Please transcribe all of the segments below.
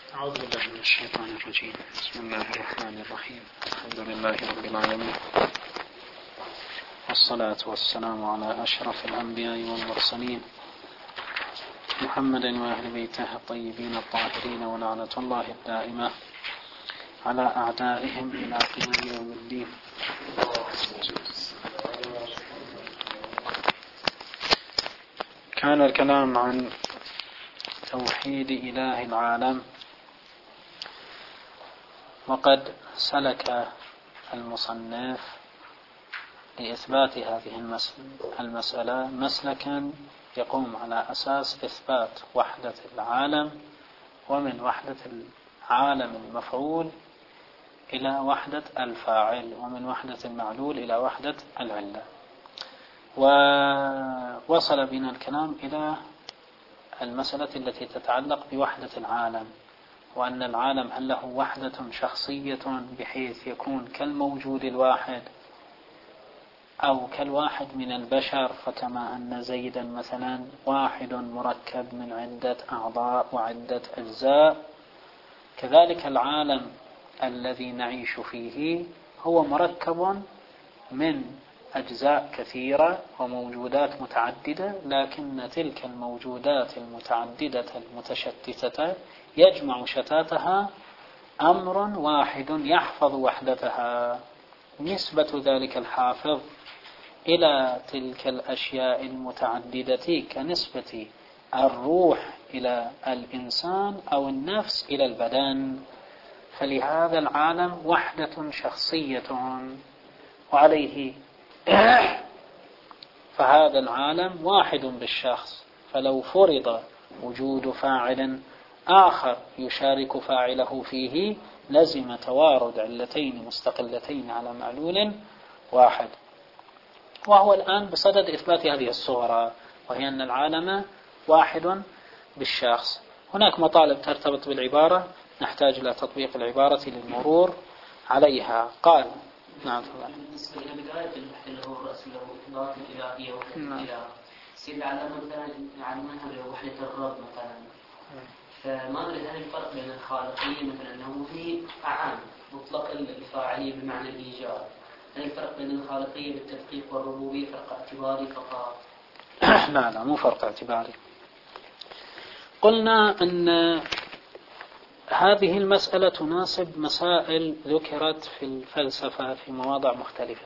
أعوذ بالله من الشيطان الرجيم. بسم الله الرحمن الرحيم. الحمد لله رب العالمين، والصلاة والسلام على أشرف الأنبياء والمرسلين محمد وأهل بيته الطيبين الطاهرين، ولعنة الله الدائمة على أعدائهم إلى قيام يوم الدين. كان الكلام عن توحيد إله العالم، وقد سلك المصنف لإثبات هذه المسألة مسلكا يقوم على أساس إثبات وحدة العالم، ومن وحدة العالم المفعول إلى وحدة الفاعل، ومن وحدة المعلول إلى وحدة العلة. ووصل بنا الكلام إلى المسألة التي تتعلق بوحدة العالم، وأن العالم هل له وحدة شخصية بحيث يكون كالموجود الواحد أو كالواحد من البشر، فكما أن زيدا مثلا واحد مركب من عدة أعضاء وعدة أجزاء، كذلك العالم الذي نعيش فيه هو مركب من أجزاء كثيرة وموجودات متعددة، لكن تلك الموجودات المتعددة المتشتتة يجمع شتاتها أمر واحد يحفظ وحدتها. نسبة ذلك الحافظ إلى تلك الأشياء المتعددة كنسبة الروح إلى الإنسان أو النفس إلى البدن، فلهذا العالم وحدة شخصية، وعليه فهذا العالم واحد بالشخص. فلو فرض وجود فاعل آخر يشارك فاعله فيه لزم توارد علتين مستقلتين على معلول واحد. وهو الآن بصدد إثبات هذه الصورة، وهي أن العالم واحد بالشخص. هناك مطالب ترتبط بالعبارة نحتاج إلى تطبيق العبارة للمرور عليها. قال نعم. بالنسبة إلى بداية البحث اللي هو الرأس اللي هو إضافة الإلهية وحدة الإله، سيد علمنا مثلا عن منهج وحدة الرب مثلا، فما أدري هل الفرق بين الخالقية مثلا أنه في أعام مطلق الفاعلية بمعنى الإيجاد، هل الفرق بين الخالقية بالتدقيق والربوبية فرق اعتباري فقط؟ لا مو فرق اعتباري. قلنا أن هذه المسألة تناسب مسائل ذكرت في الفلسفة في مواضع مختلفة،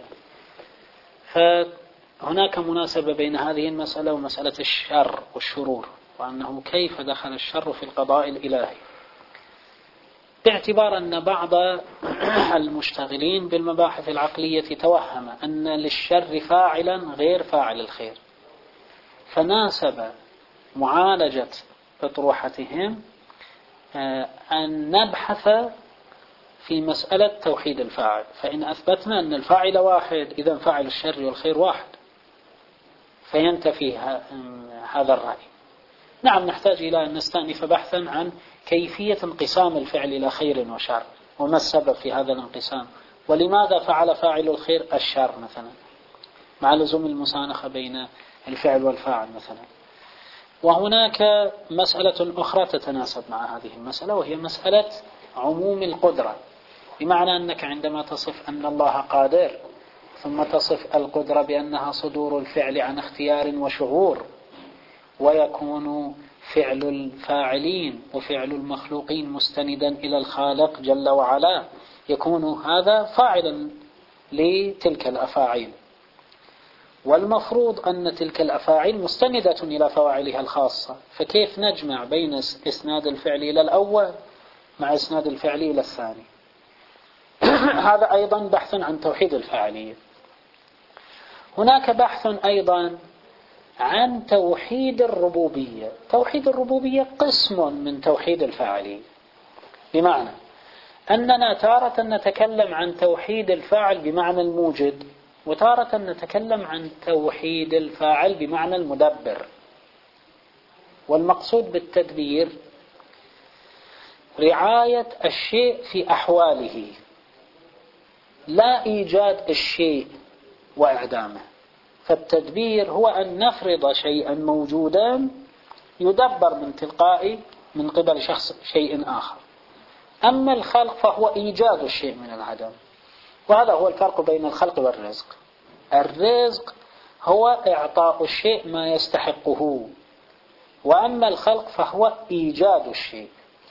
فهناك مناسبة بين هذه المسألة ومسألة الشر والشرور، وأنه كيف دخل الشر في القضاء الإلهي، باعتبار أن بعض المشتغلين بالمباحث العقلية توهم أن للشر فاعلا غير فاعل الخير، فناسب معالجة أطروحتهم أن نبحث في مسألة توحيد الفاعل. فإن أثبتنا أن الفاعل واحد، إذن فاعل الشر والخير واحد، فينتفي هذا الرأي. نعم، نحتاج إلى أن نستأنف بحثا عن كيفية انقسام الفعل إلى خير وشر، وما السبب في هذا الانقسام، ولماذا فعل فاعل الخير الشر مثلا، مع لزوم المسانخة بين الفعل والفاعل مثلا. وهناك مسألة أخرى تتناسب مع هذه المسألة، وهي مسألة عموم القدرة، بمعنى أنك عندما تصف أن الله قادر ثم تصف القدرة بأنها صدور الفعل عن اختيار وشعور، ويكون فعل الفاعلين وفعل المخلوقين مستندا إلى الخالق جل وعلا، يكون هذا فاعلا لتلك الأفاعيل، والمفروض أن تلك الأفاعيل مستندة إلى فواعلها الخاصة، فكيف نجمع بين إسناد الفعل إلى الأول مع إسناد الفعل إلى الثاني؟ هذا أيضا بحث عن توحيد الفاعلية. هناك بحث أيضا عن توحيد الربوبية. توحيد الربوبية قسم من توحيد الفاعلية، بمعنى أننا تارة نتكلم عن توحيد الفاعل بمعنى الموجد، وتارة نتكلم عن توحيد الفاعل بمعنى المدبر. والمقصود بالتدبير رعاية الشيء في أحواله، لا إيجاد الشيء وإعدامه. فالتدبير هو أن نفرض شيئا موجودا يدبر من قبل شخص شيء آخر. أما الخلق فهو إيجاد الشيء من العدم، وهذا هو الفرق بين الخلق والرزق. الرزق هو إعطاء الشيء ما يستحقه، وأما الخلق فهو إيجاد الشيء.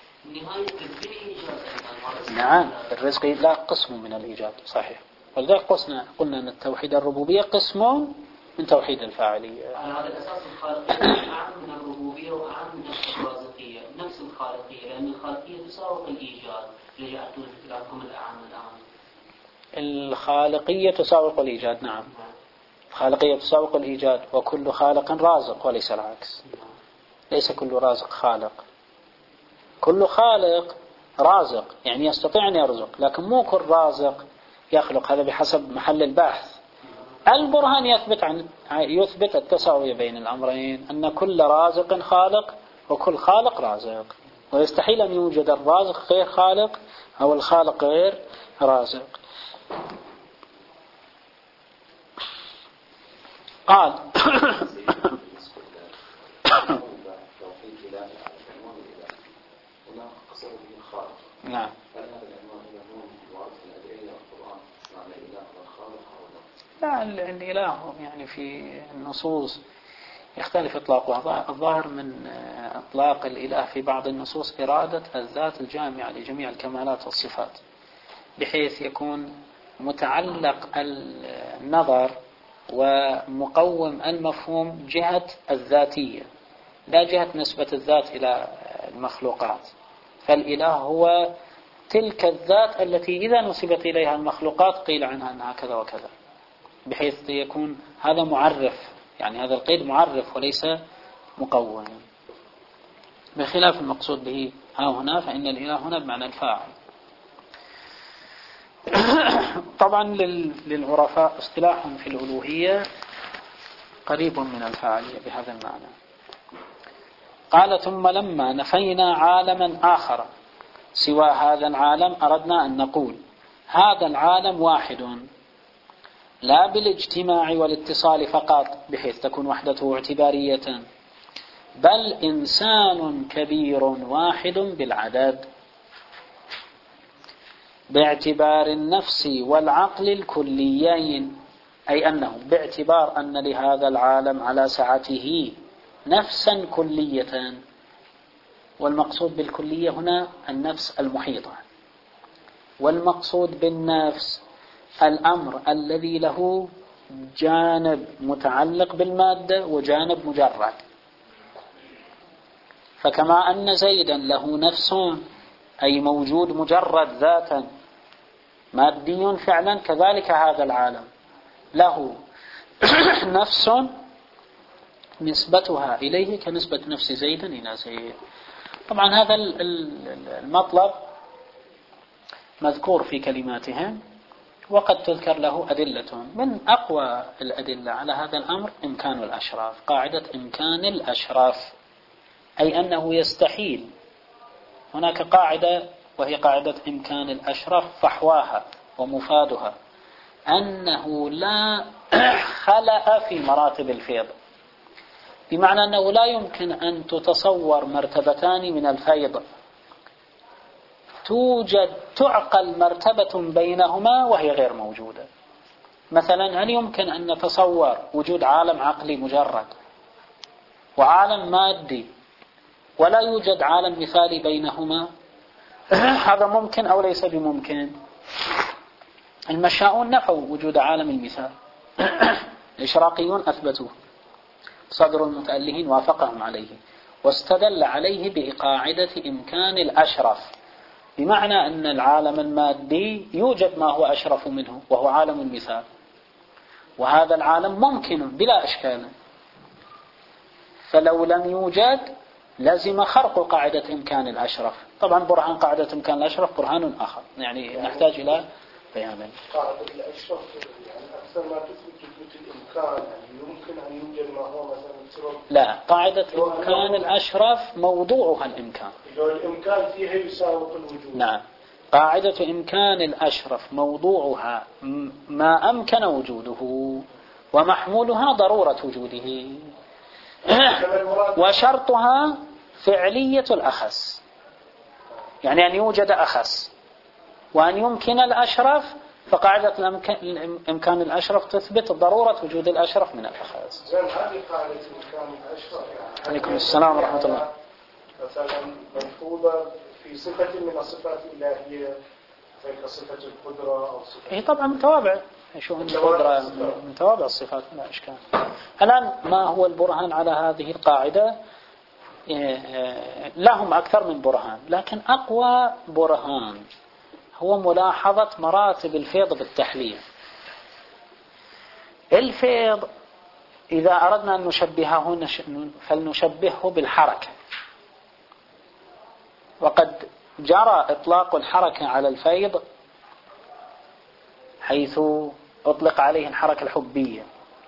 نعم، الرزق لا قسم من الإيجاد، صحيح. ولذلك قلنا أن التوحيد الربوبية قسم من توحيد الفاعلية. على هذا الأساس الخالقية أعم من الربوبية وأعم من الرازقية، نفس الخالقية، لأن الخالقية تساوق الإيجاد. لجعلتون في كلامكم الأعم الآن. الخالقية تساوق الإيجاد، نعم. الخالقية تساوق الإيجاد، وكل خالق رازق وليس العكس. ليس كل رازق خالق. كل خالق رازق، يعني يستطيع أن يرزق، لكن مو كل رازق يخلق. هذا بحسب محل البحث. البرهان يثبت التساوي بين الأمرين، أن كل رازق خالق وكل خالق رازق، ويستحيل أن يوجد الرازق غير خالق أو الخالق غير رازق. قال نعم. لا، الإله يعني في النصوص يختلف إطلاقه. الظاهر من إطلاق الإله في بعض النصوص إرادة الذات الجامعة لجميع الكمالات والصفات، بحيث يكون متعلق النظر ومقوم المفهوم جهة الذاتية، لا جهة نسبة الذات إلى المخلوقات. فالإله هو تلك الذات التي إذا نسبت إليها المخلوقات قيل عنها أنها كذا وكذا، بحيث يكون هذا معرف، يعني هذا القيد معرف وليس مقوم، بخلاف المقصود به ها هنا، فإن الإله هنا بمعنى الفاعل. طبعا للعرفاء اصطلاحهم في الألوهية قريب من الفاعلية بهذا المعنى. قال ثم لما نفينا عالما آخر سوى هذا العالم أردنا أن نقول هذا العالم واحد، لا بالاجتماع والاتصال فقط بحيث تكون وحدته اعتبارية، بل إنسان كبير واحد بالعدد، باعتبار النفس والعقل الكليين، أي أنه باعتبار أن لهذا العالم على سعته نفسا كلية. والمقصود بالكلية هنا النفس المحيطة، والمقصود بالنفس الأمر الذي له جانب متعلق بالمادة وجانب مجرد. فكما أن زيدا له نفس أي موجود مجرد ذاتا مادي فعلا، كذلك هذا العالم له نفس نسبتها إليه كنسبة نفس زيد إلى زيد. طبعا هذا المطلب مذكور في كلماتهم، وقد تذكر له أدلة. من أقوى الأدلة على هذا الأمر إمكان الأشراف، قاعدة إمكان الأشراف، أي أنه يستحيل. هناك قاعدة وهي قاعدة إمكان الأشراف، فحواها ومفادها أنه لا خلأ في مراتب الفيض، بمعنى أنه لا يمكن أن تتصور مرتبتان من الفيض تعقل مرتبة بينهما وهي غير موجودة. مثلا هل يمكن أن نتصور وجود عالم عقلي مجرد وعالم مادي ولا يوجد عالم مثالي بينهما؟ هذا ممكن أو ليس بممكن؟ المشاؤون نفوا وجود عالم المثال، الإشراقيون أثبتوه، صدر المتألهين وافقهم عليه، واستدل عليه بقاعدة إمكان الأشرف، بمعنى أن العالم المادي يوجد ما هو أشرف منه وهو عالم المثال، وهذا العالم ممكن بلا إشكال. فلو لم يوجد لازم خرق قاعدة إمكان الأشرف. طبعا برهان قاعدة إمكان الأشرف برهان آخر، يعني نحتاج إلى بيان. قاعدة الأشرف يعني أكثر ما تثبت الإمكان، يعني يمكن أن يوجد ما هو مثلا سبب. لا، قاعدة إمكان الأشرف موضوعها الإمكان، الإمكان فيها يساوق الوجود. نعم، قاعدة إمكان الأشرف موضوعها ما أمكن وجوده، ومحمولها ضرورة وجوده، وشرطها فعلية الأخص. يعني أن يوجد أخس، وأن يمكن الأشرف، فقاعدة الإمكان الأشرف تثبت ضرورة وجود الأشرف من الأخس. هذه قاعدة الإمكان الأشرف يعني عليكم السلام ورحمة الله. مثلا ملحوظة في صفة من الصفات الإلهية كصفة القدرة أو صفة هي طبعا متوابع، شو القدرة من توابع الصفات لا إشكال. الآن ما هو البرهان على هذه القاعدة؟ لهم أكثر من برهان، لكن أقوى برهان هو ملاحظة مراتب الفيض بالتحليل. الفيض إذا أردنا أن نشبهه فلنشبهه بالحركة، وقد جرى إطلاق الحركة على الفيض حيث أطلق عليه الحركة الحبية،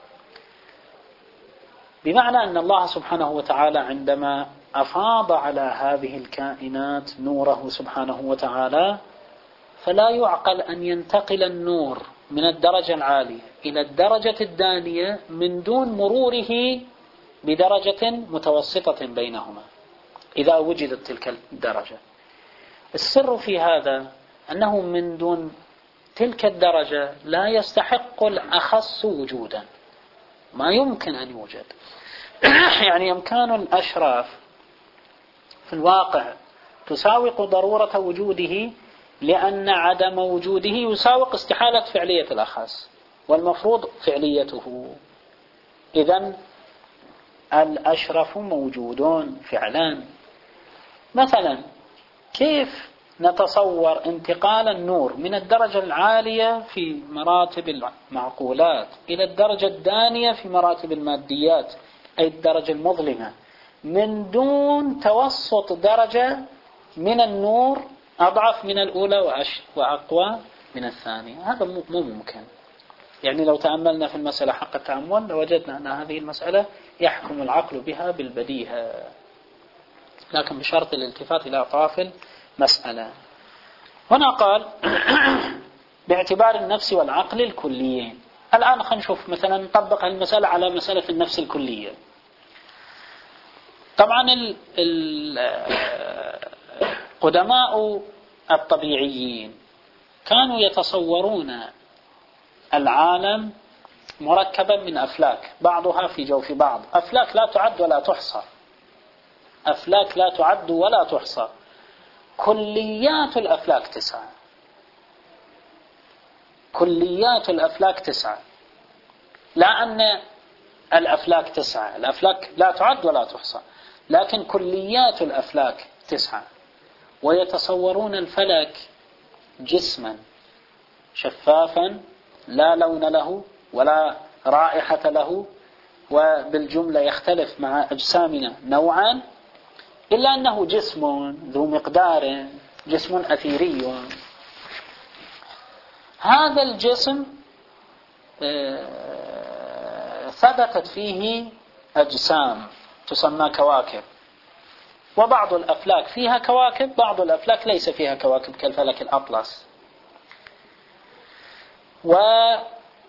بمعنى أن الله سبحانه وتعالى عندما أفاض على هذه الكائنات نوره سبحانه وتعالى، فلا يعقل أن ينتقل النور من الدرجة العالية إلى الدرجة الدانية من دون مروره بدرجة متوسطة بينهما إذا وجدت تلك الدرجة. السر في هذا أنه من دون تلك الدرجة لا يستحق الأخص وجودا، ما يمكن أن يوجد. يعني إمكان الأشراف في الواقع تساوق ضرورة وجوده، لأن عدم وجوده يساوق استحالة فعلية الأخص، والمفروض فعليته. إذن الأشرف موجودون فعلا. مثلا كيف نتصور انتقال النور من الدرجة العالية في مراتب المعقولات إلى الدرجة الدانية في مراتب الماديات، أي الدرجة المظلمة، من دون توسط درجة من النور أضعف من الأولى وأقوى من الثانية؟ هذا مو ممكن. يعني لو تأملنا في المسألة حق التأمل لوجدنا أن هذه المسألة يحكم العقل بها بالبديهة، لكن بشرط الالتفات إلى أطراف المسألة. هنا قال باعتبار النفس والعقل الكليين. الآن خلينا نشوف مثلا نطبق المسألة على مسألة النفس الكلية. طبعا القدماء الطبيعيين كانوا يتصورون العالم مركبا من أفلاك بعضها في جوف بعض، أفلاك لا تعد ولا تحصى، أفلاك لا تعد ولا تحصى. كليات الأفلاك 9، كليات الأفلاك 9، لا أن الأفلاك 9، الأفلاك لا تعد ولا تحصى، لكن كليات الأفلاك 9. ويتصورون الفلك جسما شفافا لا لون له ولا رائحة له، وبالجملة يختلف مع أجسامنا نوعا، إلا أنه جسم ذو مقدار، جسم أثيري. هذا الجسم ثبتت فيه أجسام تسمى كواكب، وبعض الأفلاك فيها كواكب، بعض الأفلاك ليس فيها كواكب كالفلك الأطلس. وهذه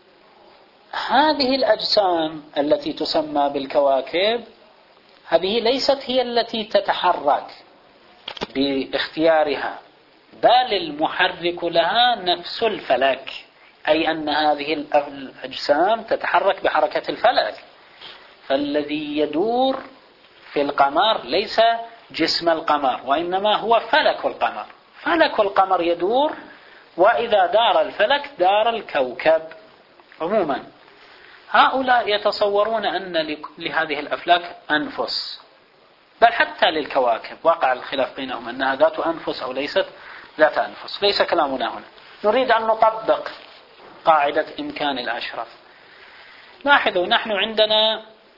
الأجسام التي تسمى بالكواكب هذه ليست هي التي تتحرك باختيارها، بل المحرك لها نفس الفلك، أي أن هذه الأجسام تتحرك بحركة الفلك. فالذي يدور في القمر ليس جسم القمر، وإنما هو فلك القمر. فلك القمر يدور، وإذا دار الفلك دار الكوكب. عموما هؤلاء يتصورون أن لهذه الأفلاك أنفس، بل حتى للكواكب وقع الخلاف بينهم أنها ذات أنفس أو ليست ذات أنفس. ليس كلامنا هنا، نريد أن نطبق قاعدة إمكان الأشرف. لاحظوا، نحن عندنا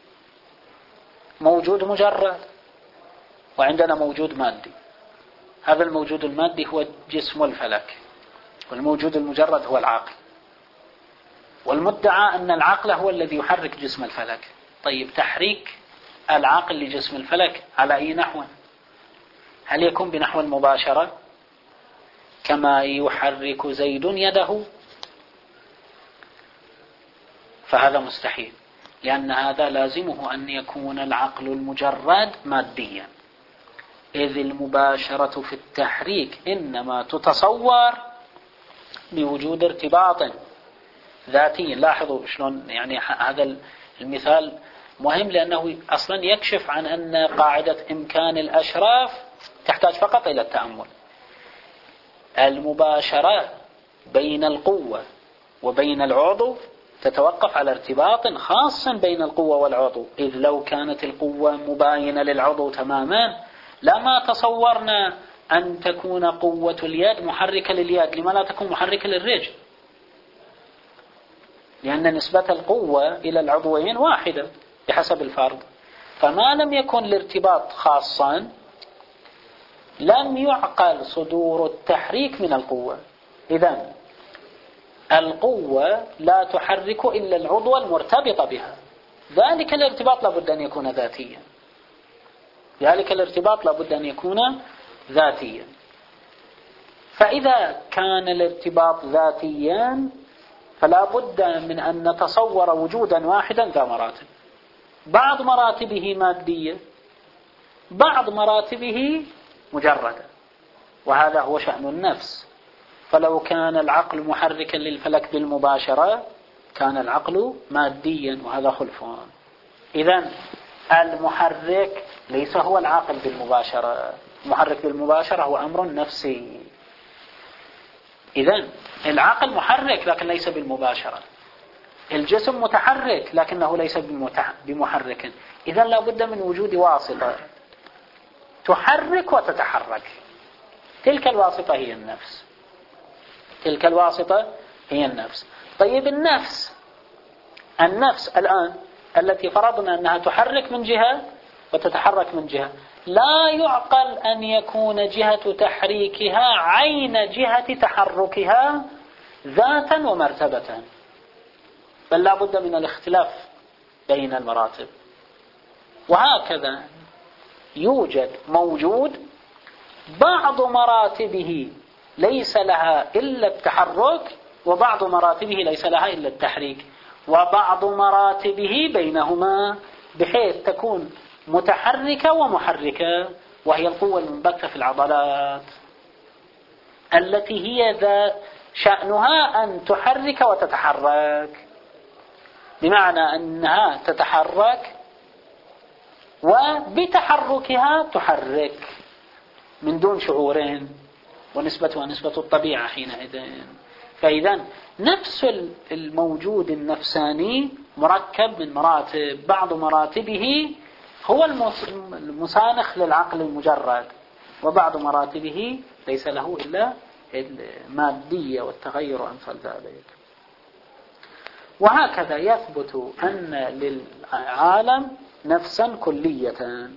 موجود مجرد وعندنا موجود مادي. هذا الموجود المادي هو جسم الفلك، والموجود المجرد هو العقل. والمدعى أن العقل هو الذي يحرك جسم الفلك. طيب، تحريك العقل لجسم الفلك على أي نحو؟ هل يكون بنحو المباشرة كما يحرك زيد يده؟ فهذا مستحيل، لأن هذا لازمه أن يكون العقل المجرد ماديا. إذ المباشرة في التحريك إنما تتصور بوجود ارتباط ذاتي. لاحظوا شلون يعني هذا المثال مهم، لأنه أصلا يكشف عن أن قاعدة إمكان الأشراف تحتاج فقط إلى التأمل. المباشرة بين القوة وبين العضو تتوقف على ارتباط خاص بين القوة والعضو، إذ لو كانت القوة مباينة للعضو تماما لما تصورنا أن تكون قوة اليد محركة لليد. لما لا تكون محركة للرجل؟ لأن نسبة القوة إلى العضوين واحدة بحسب الفرض. فما لم يكن الارتباط خاصا لم يعقل صدور التحريك من القوة. إذن القوة لا تحرك إلا العضو المرتبط بها، ذلك الارتباط لابد أن يكون ذاتيا. ذلك الارتباط لابد أن يكون ذاتيا. فإذا كان الارتباط ذاتيا فلا بد من أن نتصور وجودا واحدا ذا مراتب، بعض مراتبه مادية، بعض مراتبه مجردة، وهذا هو شأن النفس. فلو كان العقل محركا للفلك بالمباشرة كان العقل ماديا، وهذا خلفان. إذن المحرك ليس هو العقل بالمباشرة، المحرك بالمباشرة هو أمر نفسي. إذن العقل محرك لكن ليس بالمباشرة، الجسم متحرك لكنه ليس بمحرك. إذن لا بد من وجود واسطة تحرك وتتحرك، تلك الواسطة هي النفس. تلك الواسطة هي النفس. طيب النفس الآن التي فرضنا أنها تحرك من جهة وتتحرك من جهة، لا يعقل أن يكون جهة تحريكها عين جهة تحركها ذاتا ومرتبة، بل لا بد من الاختلاف بين المراتب. وهكذا يوجد موجود بعض مراتبه ليس لها إلا التحرك، وبعض مراتبه ليس لها إلا التحريك، وبعض مراتبه بينهما بحيث تكون متحركة ومحركة، وهي القوة المنبثة في العضلات التي هي ذا شأنها أن تحرك وتتحرك، بمعنى أنها تتحرك وبتحركها تحرك من دون شعورين، ونسبتها نسبة الطبيعة حينئذ. فإذا نفس الموجود النفساني مركب من مراتب، بعض مراتبه هو المسانخ للعقل المجرد، وبعض مراتبه ليس له إلا المادية والتغير وأمثال ذلك. وهكذا يثبت أن للعالم نفسا كلية.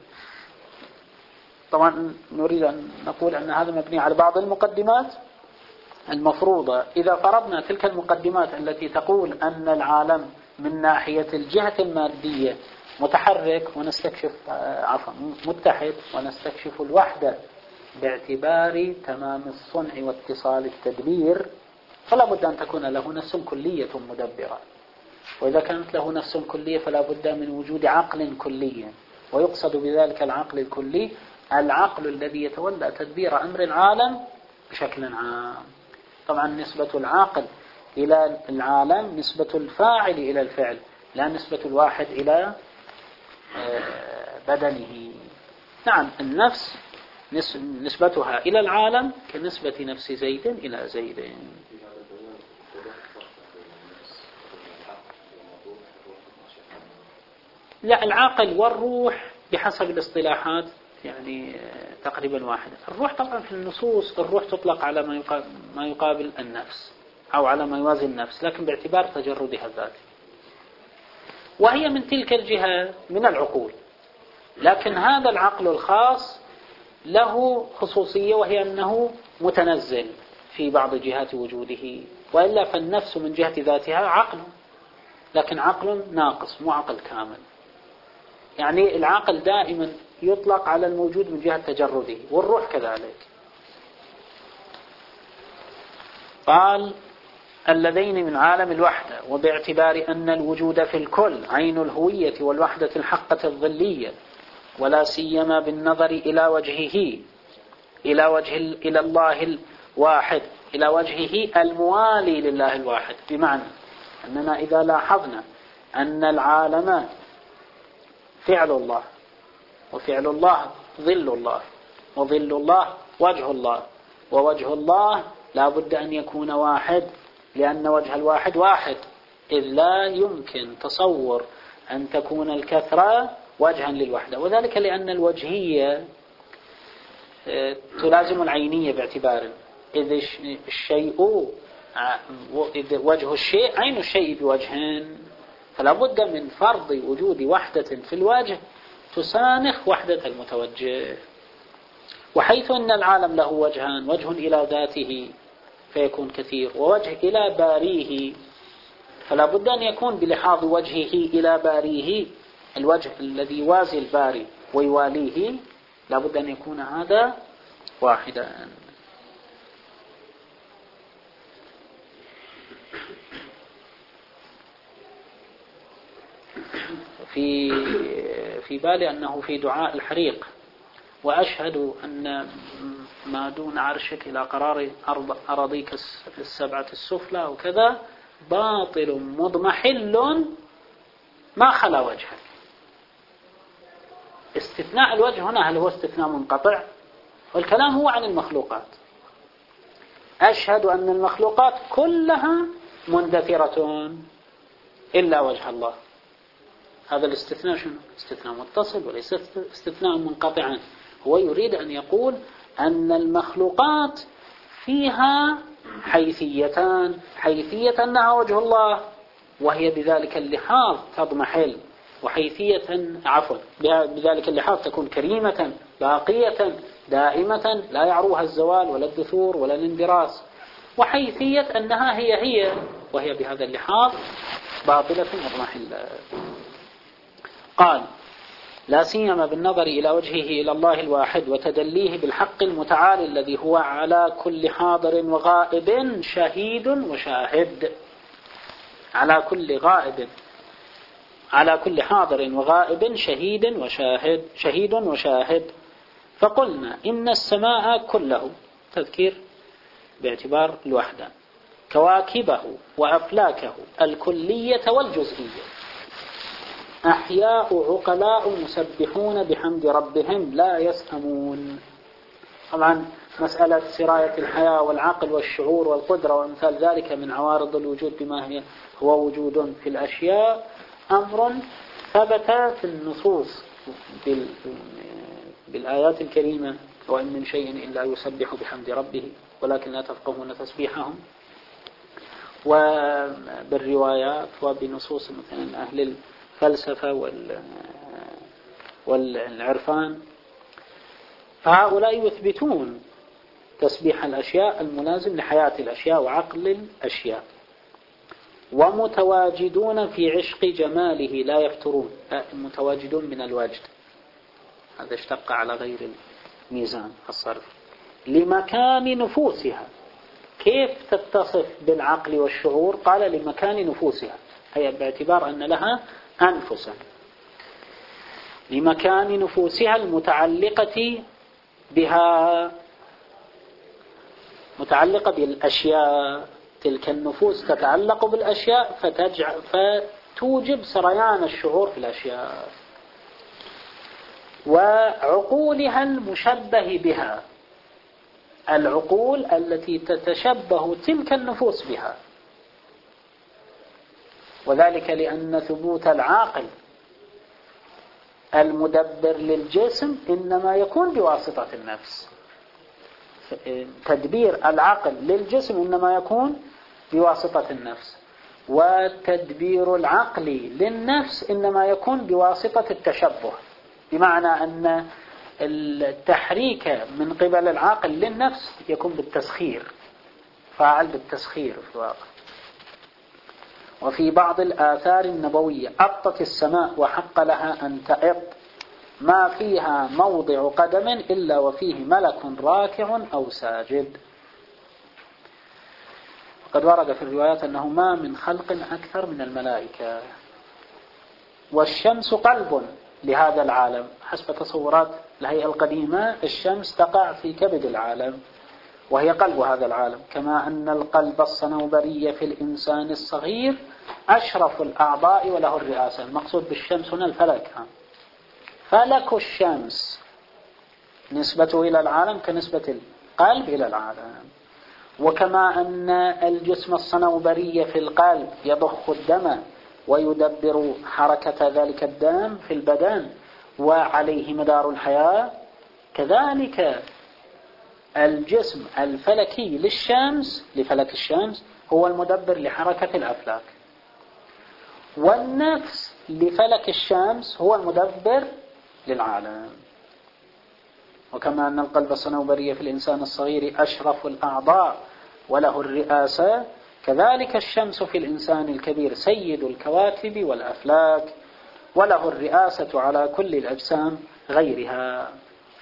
طبعا نريد أن نقول أن هذا مبني على بعض المقدمات المفروضة. إذا فرضنا تلك المقدمات التي تقول أن العالم من ناحية الجهة المادية متحرك ونستكشف متحد ونستكشف الوحدة باعتبار تمام الصنع واتصال التدبير، فلا بد أن تكون له نفس كلية مدبرة. وإذا كانت له نفس كلية فلا بد من وجود عقل كلي، ويقصد بذلك العقل الكلي العقل الذي يتولى تدبير أمر العالم بشكل عام. طبعا نسبة العاقل إلى العالم نسبة الفاعل إلى الفعل، لا نسبة الواحد إلى بدنه. نعم النفس نسبتها إلى العالم كنسبة نفس زيد إلى زيد. لا، العقل والروح بحسب الاصطلاحات يعني تقريبا واحدة. الروح طبعا في النصوص الروح تطلق على ما يقابل النفس أو على ما يوازي النفس، لكن باعتبار تجردها الذاتي، وهي من تلك الجهة من العقول. لكن هذا العقل الخاص له خصوصية، وهي أنه متنزل في بعض جهات وجوده، وإلا فالنفس من جهة ذاتها عقل، لكن عقل ناقص مو عقل كامل. يعني العقل دائما يطلق على الموجود من جهة تجرده، والروح كذلك. قال اللذين من عالم الوحدة، وباعتبار أن الوجود في الكل عين الهوية والوحدة الحقة الظلية، ولا سيما بالنظر إلى وجهه، إلى الله الواحد، إلى وجهه الموالي لله الواحد. بمعنى أننا إذا لاحظنا أن العالم فعل الله، وفعل الله ظل الله، وظل الله وجه الله، ووجه الله لا بد أن يكون واحد، لأن وجه الواحد واحد، إذ لا يمكن تصور أن تكون الكثرة وجها للوحدة. وذلك لأن الوجهية تلازم العينية باعتبار، إذ الشيء وجه الشيء عين الشيء بوجه، فلا بد من فرض وجود وحدة في الوجه تسانخ وحدة المتوجه. وحيث أن العالم له وجهان، وجه إلى ذاته فيكون كثير، ووجه إلى باريه، فلا بد أن يكون بلحاظ وجهه إلى باريه الوجه الذي يوازي الباري ويواليه، لا بد أن يكون هذا واحدا. في بالي أنه في دعاء الحريق: وأشهد أن ما دون عرشك إلى قرار أراضيك السبعة السفلى وكذا باطل مضمحل ما خلا وجهك. استثناء الوجه هنا هل هو استثناء منقطع؟ والكلام هو عن المخلوقات. أشهد أن المخلوقات كلها مندثرة إلا وجه الله. هذا الاستثناء شنو؟ استثناء متصل وليس استثناء منقطعا. هو يريد أن يقول أن المخلوقات فيها حيثيتان: حيثية أنها وجه الله وهي بذلك اللحاظ تضمحل، وحيثية بذلك اللحاظ تكون كريمة باقية دائمة لا يعروها الزوال ولا الدثور ولا الاندراس، وحيثية أنها هي وهي بهذا اللحاظ باطلة مضمحلة. قال: لا سيما بالنظر إلى وجهه إلى الله الواحد وتدليه بالحق المتعالي الذي هو على كل حاضر وغائب شهيد وشاهد. على كل حاضر وغائب شهيد وشاهد. فقلنا إن السماء كله تذكير باعتبار الوحدة، كواكبه وأفلاكه الكلية والجزئية أحياء عقلاء مسبحون بحمد ربهم لا يسأمون. طبعا مسألة سراية الحياة والعقل والشعور والقدرة وأمثال ذلك من عوارض الوجود بما هو وجود في الأشياء أمر ثبت في النصوص بالآيات الكريمة: وإن من شيء إلا يسبح بحمد ربه ولكن لا تفقهون تسبيحهم، وبالروايات وبنصوص مثلا أهل الفلسفة والعرفان. فهؤلاء يثبتون تسبيح الأشياء الملازم لحياة الأشياء وعقل الأشياء، ومتواجدون في عشق جماله لا يفترون. متواجدون من الواجد، هذا اشتق على غير الميزان الصرف. لمكان نفوسها. كيف تتصف بالعقل والشعور؟ قال لمكان نفوسها، أي باعتبار أن لها أنفسا. لمكان نفوسها المتعلقة بها، متعلقة بالأشياء. تلك النفوس تتعلق بالأشياء فتوجب سريان الشعور في الأشياء. وعقولها المشبه بها، العقول التي تتشبه تلك النفوس بها. وذلك لأن ثبوت العاقل المدبر للجسم إنما يكون بواسطة النفس. تدبير العقل للجسم إنما يكون بواسطة النفس، وتدبير العقل للنفس إنما يكون بواسطة التشبه، بمعنى أن التحريك من قبل العقل للنفس يكون بالتسخير، فاعل بالتسخير في الواقع. وفي بعض الآثار النبوية: أطت السماء وحق لها أن تأط، ما فيها موضع قدم إلا وفيه ملك راكع أو ساجد. وقد ورد في الروايات أنه ما من خلق أكثر من الملائكة. والشمس قلب لهذا العالم. حسب تصورات الهيئة القديمة الشمس تقع في كبد العالم وهي قلب هذا العالم، كما أن القلب الصنوبري في الإنسان الصغير أشرف الأعضاء وله الرئاسة. المقصود بالشمس هنا الفلك، فلك الشمس نسبته إلى العالم كنسبة القلب إلى العالم. وكما أن الجسم الصنوبري في القلب يضخ الدم ويدبر حركة ذلك الدم في البدن وعليه مدار الحياة، كذلك الجسم الفلكي للشمس لفلك الشمس هو المدبر لحركة الأفلاك، والنفس لفلك الشمس هو المدبر للعالم. وكما أن القلب الصنوبري في الإنسان الصغير أشرف الأعضاء وله الرئاسة، كذلك الشمس في الإنسان الكبير سيد الكواكب والأفلاك وله الرئاسة على كل الأجسام غيرها.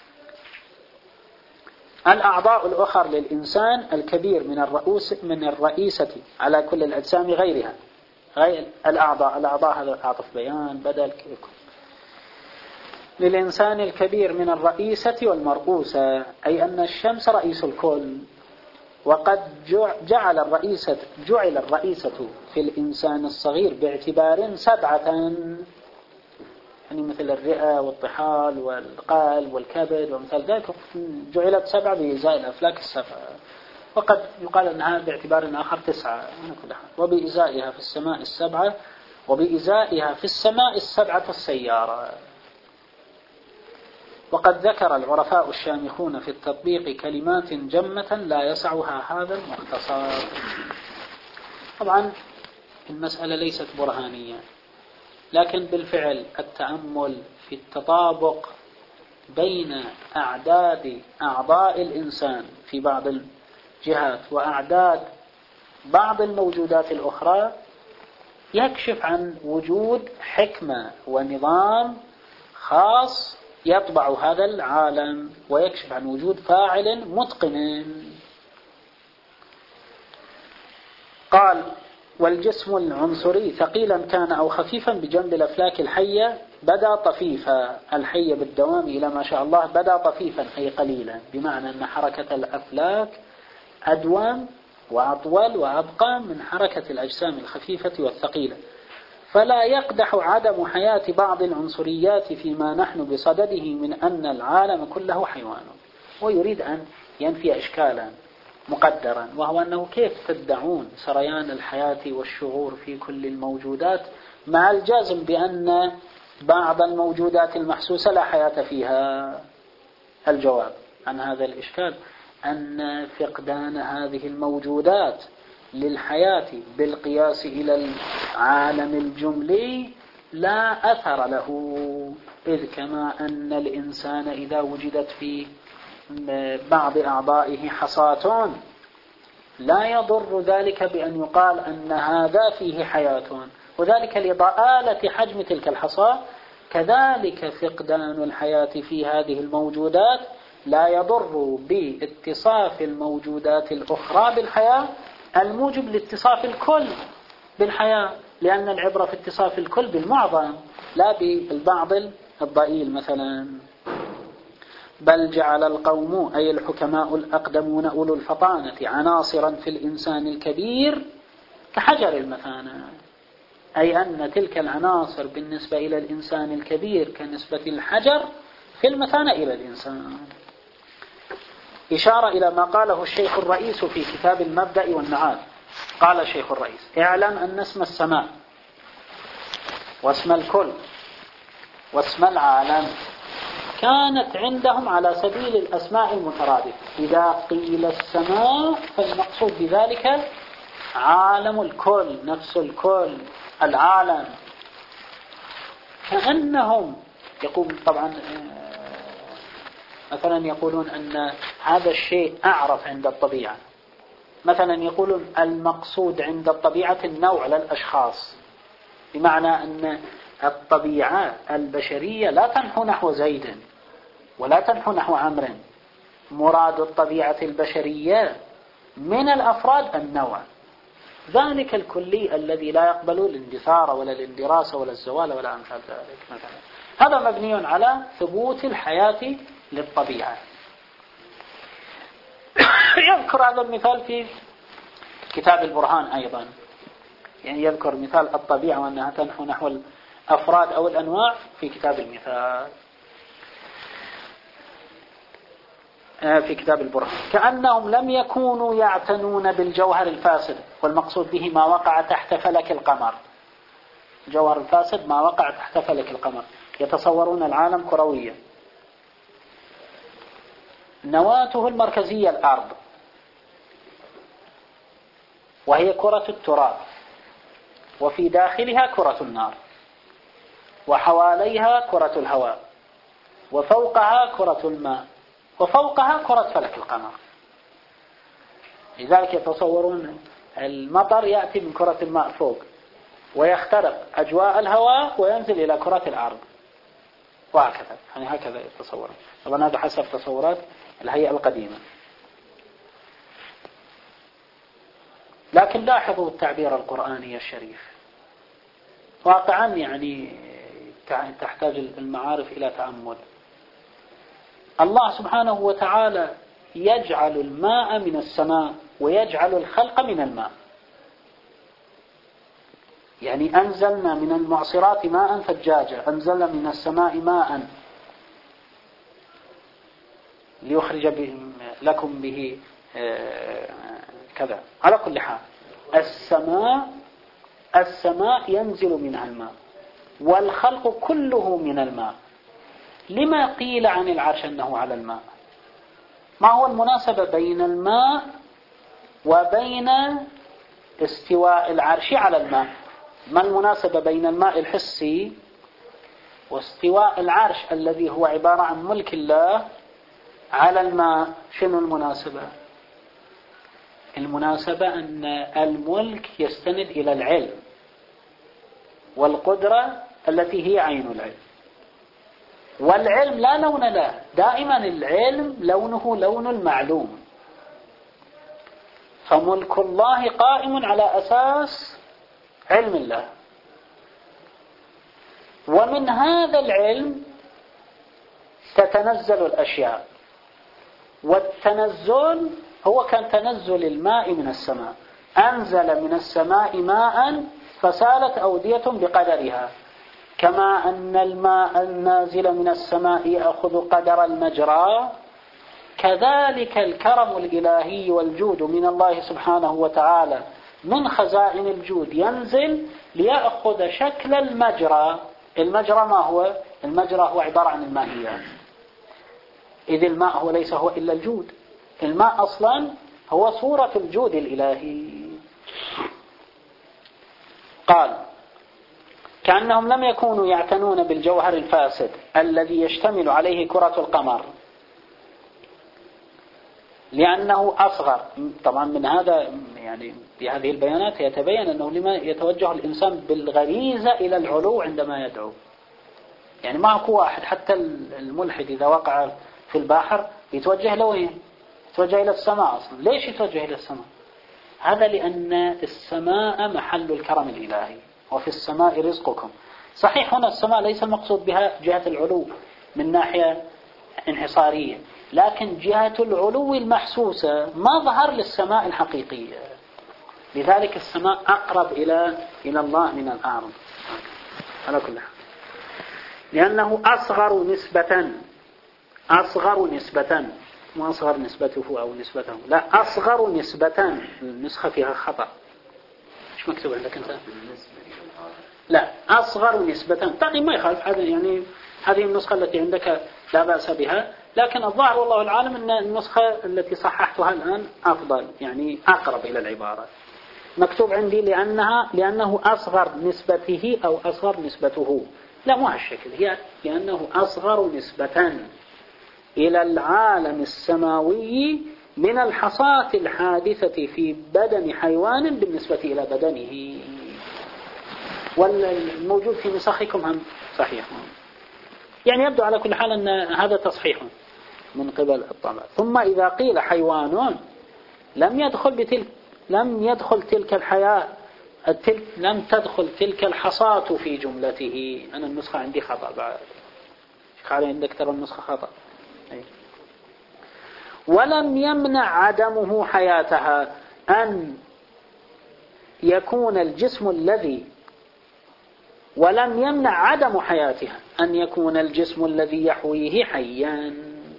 الأعضاء الأخر للإنسان الكبير من الرئيسة على كل الأجسام غيرها. غير الأعضاء هذا عاطف بيان بدل كيكم. للإنسان الكبير من الرئيسة والمرؤوسة، أي أن الشمس رئيس الكل. وقد جعل الرئيسة في الإنسان الصغير باعتبار 7، يعني مثل الرئة والطحال والقلب والكبد ومثل ذلك، جعلت 7 بإزاء الأفلاك 7. وقد يقال أنها باعتبار آخر 9، وبإزائها في السماء 7، وبإزائها في السماء 7 السيارة. وقد ذكر العرفاء الشامخون في التطبيق كلمات جمة لا يسعها هذا المختصر. طبعا المسألة ليست برهانية، لكن بالفعل التأمل في التطابق بين أعداد أعضاء الإنسان في بعض الجهات وأعداد بعض الموجودات الأخرى يكشف عن وجود حكمة ونظام خاص يطبع هذا العالم، ويكشف عن وجود فاعل متقن. قال: والجسم العنصري ثقيلا كان أو خفيفا بجنب الأفلاك الحية بدا طفيفا. الحية بالدوام إلى ما شاء الله بدا طفيفا أي قليلا، بمعنى أن حركة الأفلاك أدوم وأطول وأبقى من حركة الأجسام الخفيفة والثقيلة. فلا يقدح عدم حياة بعض العنصريات فيما نحن بصدده من أن العالم كله حيوان. ويريد أن ينفي إشكالا مقدرا، وهو أنه كيف تدعون سريان الحياة والشعور في كل الموجودات مع الجازم بأن بعض الموجودات المحسوسة لا حياة فيها؟ الجواب عن هذا الإشكال أن فقدان هذه الموجودات للحياة بالقياس إلى العالم الجملي لا أثر له، إذ كما أن الإنسان إذا وجدت في بعض أعضائه حصاة لا يضر ذلك بأن يقال أن هذا فيه حياة، وذلك لضآلة حجم تلك الحصاة. كذلك فقدان الحياة في هذه الموجودات لا يضر باتصاف الموجودات الأخرى بالحياة الموجب لاتصاف الكل بالحياة، لأن العبرة في اتصاف الكل بالمعظم لا بالبعض الضئيل مثلا. بل جعل القوم أي الحكماء الأقدمون أولو الفطانة عناصرا في الإنسان الكبير كحجر المثانة، أي أن تلك العناصر بالنسبة إلى الإنسان الكبير كنسبة الحجر في المثانة إلى الإنسان. إشارة إلى ما قاله الشيخ الرئيس في كتاب المبدأ والمعاد. قال الشيخ الرئيس: اعلم أن اسم السماء واسم الكل واسم العالم كانت عندهم على سبيل الأسماء المترادفة. إذا قيل السماء فالمقصود بذلك عالم الكل، نفس الكل، العالم. كأنهم يقول طبعا مثلا يقولون أن هذا الشيء أعرف عند الطبيعة، مثلا يقولون المقصود عند الطبيعة النوع للأشخاص، بمعنى أن الطبيعة البشرية لا تنحو نحو زيد ولا تنحو نحو عمرو، مراد الطبيعة البشرية من الأفراد النوع، ذلك الكلي الذي لا يقبل الاندثار ولا الاندراس ولا الزوال ولا أمثال ذلك مثلا. هذا مبني على ثبوت الحياة للطبيعة. يذكر هذا المثال في كتاب البرهان أيضا، يعني يذكر مثال الطبيعة وأنها تنحو نحو الأفراد أو الأنواع في كتاب المثال في كتاب البرهان. كأنهم لم يكونوا يعتنون بالجوهر الفاسد، والمقصود به ما وقع تحت فلك القمر. الجوهر الفاسد ما وقع تحت فلك القمر، يتصورون العالم كرويا، نواته المركزية الأرض، وهي كرة التراب، وفي داخلها كرة النار، وحواليها كرة الهواء، وفوقها كرة الماء، وفوقها كرة فلك القمر. لذلك يتصورون المطر يأتي من كرة الماء فوق ويخترق أجواء الهواء وينزل إلى كرة الأرض، وهكذا. يعني هكذا يتصورون. طبعا هذا حسب تصورات الهيئة القديمة. لكن لاحظوا التعبير القرآني الشريف، واقعا يعني تحتاج المعارف إلى تأمل. الله سبحانه وتعالى يجعل الماء من السماء ويجعل الخلق من الماء. يعني أنزلنا من المعصرات ماء ثجاجا، أنزلنا من السماء ماء ليخرج لكم به كذا. على كل حال السماء ينزل منها الماء، والخلق كله من الماء. لما قيل عن العرش أنه على الماء؟ ما هو المناسبة بين الماء وبين استواء العرش على الماء؟ ما المناسبة بين الماء الحسي واستواء العرش الذي هو عبارة عن ملك الله على الماء؟ شنو المناسبة؟ المناسبة أن الملك يستند إلى العلم والقدرة التي هي عين العلم، والعلم لا لون له، دائما العلم لونه لون المعلوم. فملك الله قائم على أساس علم الله، ومن هذا العلم تتنزل الأشياء، والتنزل هو كان تنزل الماء من السماء. أنزل من السماء ماء فسالت أودية بقدرها، كما أن الماء النازل من السماء يأخذ قدر المجرى، كذلك الكرم الإلهي والجود من الله سبحانه وتعالى من خزائن الجود ينزل ليأخذ شكل المجرى. المجرى ما هو؟ المجرى هو عبارة عن المائيات، إذ الماء هو ليس هو إلا الجود. الماء أصلا هو صورة الجود الإلهي. قال كأنهم لم يكونوا يعتنون بالجوهر الفاسد الذي يشتمل عليه كرة القمر، لأنه أصغر. طبعا من هذا يعني بهذه البيانات يتبين أنه لما يتوجه الإنسان بالغريزة إلى العلو عندما يدعو. يعني ما هو واحد حتى الملحد إذا وقع في البحر يتوجه لوين؟ يتوجه إلى السماء أصلا. ليش يتوجه إلى السماء؟ هذا لأن السماء محل الكرم الإلهي، وفي السماء رزقكم. صحيح هنا السماء ليس المقصود بها جهة العلو من ناحية انحصارية، لكن جهة العلو المحسوسة مظهر للسماء الحقيقية. لذلك السماء أقرب إلى الله من الأرض على كل حال، لأنه أصغر نسبة، ما أصغر نسبته أو نسبته، لا أصغر نسبة. النسخة فيها خطأ. إيش مكتوب عندك أنت؟ لا، أصغر نسبة. طيب ما يخالف هذا، يعني هذه النسخة التي عندك لا بأس بها، لكن الظاهر والله العالم أن النسخة التي صححتها الآن أفضل، يعني أقرب إلى العبارة. مكتوب عندي لأنه أصغر نسبته أو أصغر نسبته. لا، مو هالشكل، هي لأنه أصغر نسبة إلى العالم السماوي من الحصاة الحادثة في بدن حيوان بالنسبة إلى بدنه. والموجود في نسخكم هم صحيح، يعني يبدو على كل حال أن هذا تصحيح من قبل الطبع. ثم إذا قيل حيوان لم تدخل تلك الحصاة في جملته. أنا النسخة عندي خطأ بعد، خالي عندك ترى النسخة خطأ. ولم يمنع عدمه حياتها أن يكون الجسم الذي ولم يمنع عدم حياتها أن يكون الجسم الذي يحويه حيا.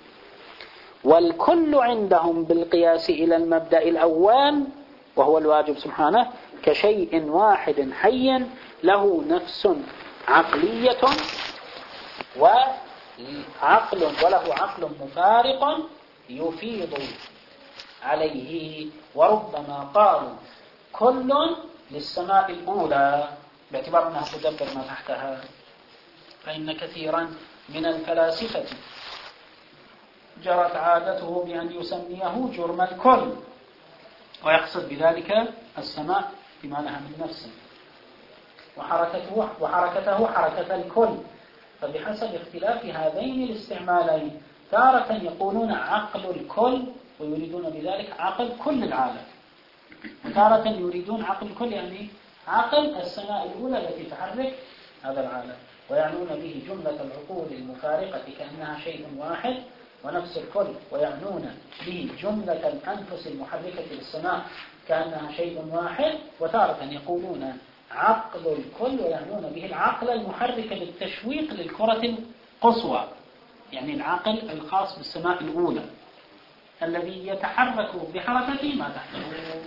والكل عندهم بالقياس إلى المبدأ الأول وهو الواجب سبحانه كشيء واحد حي له نفس عقلية وله عقل مفارق يفيض عليه. وربما قالوا كل للسماء الأولى باعتبار أنها تدبر ما تحتها. فإن كثيرا من الفلاسفة جرت عادته بأن يسميه جرم الكل ويقصد بذلك السماء بما لها من نفس وحركته حركة الكل. فبحسب اختلاف هذين الاستعمالين تارة يقولون عقل الكل ويريدون بذلك عقل كل العالم، وتارة يريدون عقل الكل يعني عقل السماء الأولى التي تحرك هذا العالم، ويعنون به جملة العقول المفارقة كأنها شيء واحد ونفس الكل، ويعنون به جملة الأنفس المحركة للسماء كأنها شيء واحد. وتارة يقولون عقل الكل ويعنون به العقل المحرك بالتشويق للكرة القصوى، يعني العقل الخاص بالسماء الأولى الذي يتحرك بحركته ما تحته.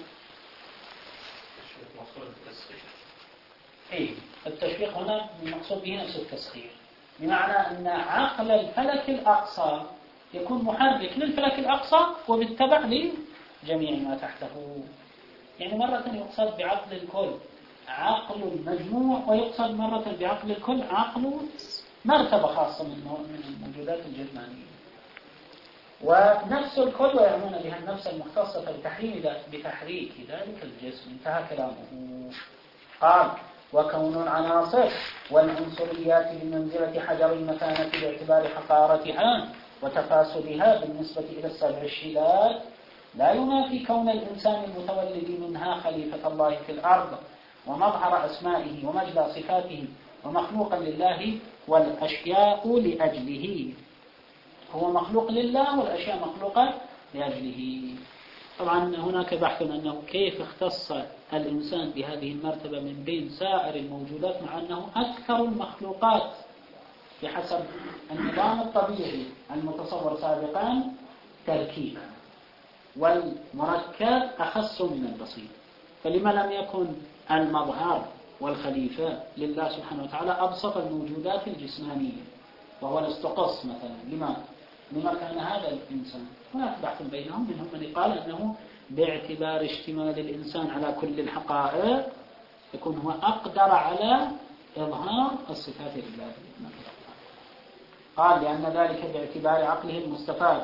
التشويق هنا المقصود به نفس التسخير، بمعنى أن عقل الفلك الأقصى يكون محرك للفلك الأقصى وبالتبع لجميع ما تحته. يعني مرة يقصد بعقل الكل عقل المجموع، ويقصد مرة بعقل الكل عقل مرتبة خاصة من الموجودات الجسمانية. ونفس الكل ويعنون بها النفس المختصة بتحريك ذلك الجسم. انتهى كلامه. قال وكون العناصر والعنصريات بمنزلة حجر المكانة باعتبار حقارتها وتفاسدها بالنسبة إلى السبع الشداد لا ينافي كون الإنسان المتولد منها خليفة الله في الأرض ومظهر أسمائه ومجلى صفاته ومخلوقا لله والأشياء لأجله. هو مخلوق لله والأشياء مخلوقة لأجله. طبعا هناك بحث أنه كيف اختص الإنسان بهذه المرتبة من بين سائر الموجودات مع أنه أكثر المخلوقات بحسب النظام الطبيعي المتصور سابقا تركيبا، والمركب أخص من البسيط. فلما لم يكن المظهر والخليفة لله سبحانه وتعالى أبسط الموجودات الجسمانية وهو الاستقص مثلا؟ لما كان هذا الإنسان؟ هناك بحث بينهم، منهم من قال أنه باعتبار اشتمال الإنسان على كل الحقائق يكون هو أقدر على إظهار الصفات لله. قال لأن ذلك باعتبار عقله المستفاد.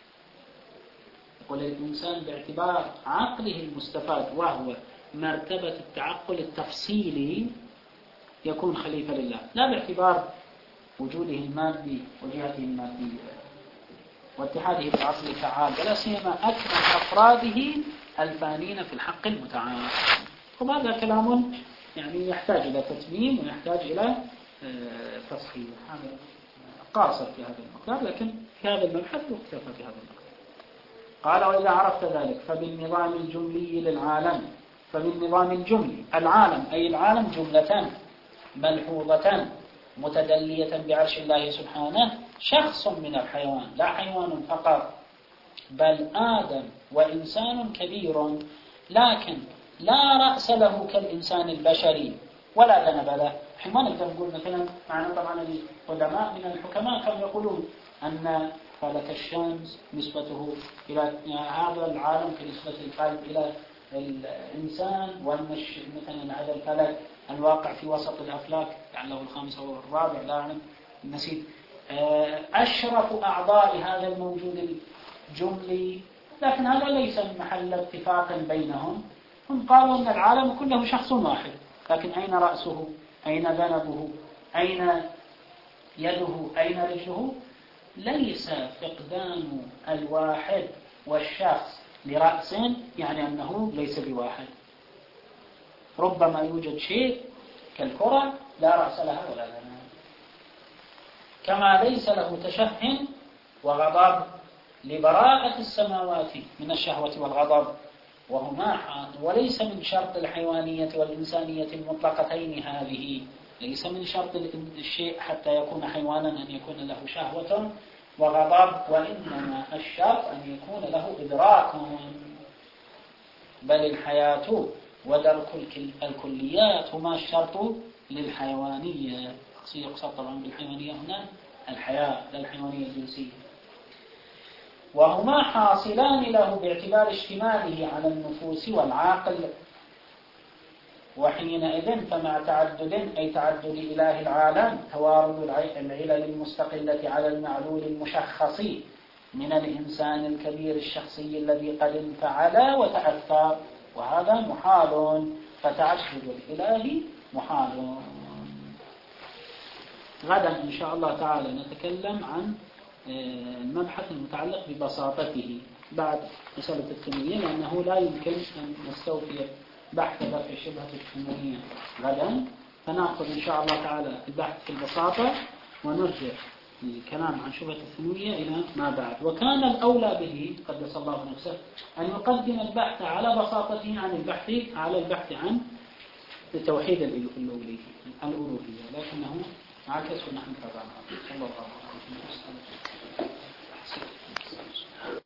يقول الإنسان باعتبار عقله المستفاد وهو مرتبة التعقل التفصيلي يكون خليفة لله، لا باعتبار وجوده المادي وجهته المادية واتحاده بعقله تعالى، ولا سيما أكمل أفراده الفانين في الحق المتعال. وهذا كلام يعني يحتاج إلى تتميم ويحتاج إلى تصحيح. هذا قاصر في هذا المقدار، لكن في هذا المبحث واكتفى في هذا المقدار. قال وإذا عرفت ذلك فبالنظام الجملي للعالم، فبالنظام الجملي العالم أي العالم جملة ملحوظة متدلية بعرش الله سبحانه شخص من الحيوان، لا حيوان فقط بل آدم وإنسان كبير، لكن لا رأس له كالإنسان البشري ولا ذنب له. حين نقدر نقول مثلا معنا طبعا العلماء من الحكماء كانوا يقولون أن فلك الشمس نسبته إلى هذا العالم كنسبة القلب إلى الإنسان، وأن مثلا هذا الفلك الواقع في وسط الأفلاك لعله الخامس أو الرابع لا أعلم نسيت، أشرف أعضاء هذا الموجود الجملي، لكن هذا ليس محل اتفاق بينهم. هم قالوا أن العالم كله شخص واحد، لكن أين رأسه؟ أين ذنبه؟ أين يده؟ أين رجله؟ ليس فقدان الواحد والشخص لرأس يعني أنه ليس بواحد. ربما يوجد شيء كالكرة لا رأس لها ولا ذنب، كما ليس له تشهٍ وغضب لبراءة السماوات من الشهوة والغضب، وليس من شرط الحيوانية والإنسانية المطلقتين هذه، ليس من شرط الشيء حتى يكون حيوانا أن يكون له شهوة وغضب، وإنما الشرط أن يكون له إدراك. بل الحياة ودرك الكليات هما الشرط للحيوانية. يقصد طبعا بالحيوانية هنا الحياة، لا الحيوانية الجنسية. وهما حاصلان له باعتبار اشتماله على النفوس والعقل، وحينئذ فمع تعدد أي تعدد إله العالم توارد العلل المستقلة على المعلول المشخص من الإنسان الكبير الشخصي الذي قد انفعل وتأثر، وهذا محال، فتعدد الإله محال. غدا إن شاء الله تعالى نتكلم عن المبحث المتعلق ببساطته بعد مسألة الثنوية، لأنه لا يمكن أن نستوفي بحث دفع شبهة الثنوية غدا، فنأخذ إن شاء الله تعالى البحث في البساطة ونرجع الكلام عن شبهة الثنوية إلى ما بعد. وكان الأولى به قدس الله نفسه أن يقدم البحث على بساطته عن البحث عن توحيد الألوهية، لكنه عكس ونحن تبعنا. صلى الله عليه وسلم.